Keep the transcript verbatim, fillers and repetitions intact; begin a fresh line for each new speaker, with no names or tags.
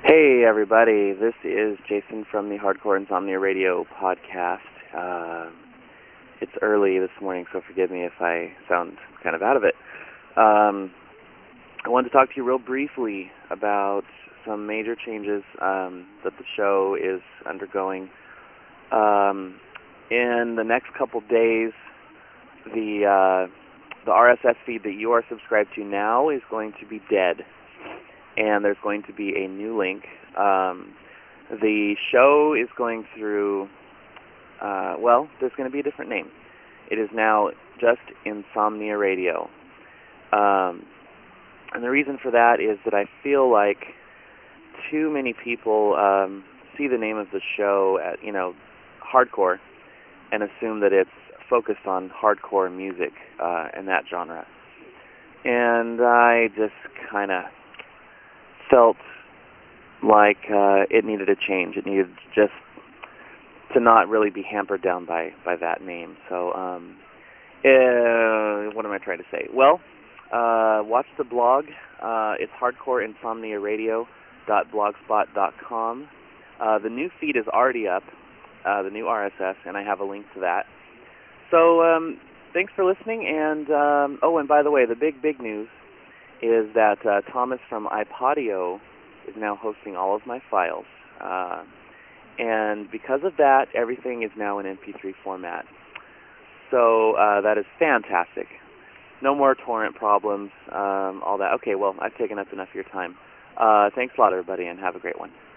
Hey everybody, this is Jason from the Hardcore Insomnia Radio podcast. Uh, it's early this morning, so forgive me if I sound kind of out of it. Um, I wanted to talk to you real briefly about some major changes um, that the show is undergoing. Um, in the next couple days, the uh, the R S S feed that you are subscribed to now is going to be dead. And there's going to be a new link. Um, the show is going through, uh, well, there's going to be a different name. It is now just Insomnia Radio. Um, and the reason for that is that I feel like too many people um, see the name of the show at, you know, hardcore, and assume that it's focused on hardcore music uh, and that genre. And I just kind of felt like uh, it needed a change. It needed just to not really be hampered down by, by that name. So um, uh, what am I trying to say? Well, uh, watch the blog. Uh, it's hardcore insomnia radio dot blogspot dot com. Uh, the new feed is already up, uh, the new R S S, and I have a link to that. So um, thanks for listening. And um, oh, and by the way, the big, big news is that uh, Thomas from iPodio is now hosting all of my files. Uh, and because of that, everything is now in M P three format. So uh, that is fantastic. No more torrent problems, um, all that. Okay, well, I've taken up enough of your time. Uh, thanks a lot, everybody, and have a great one.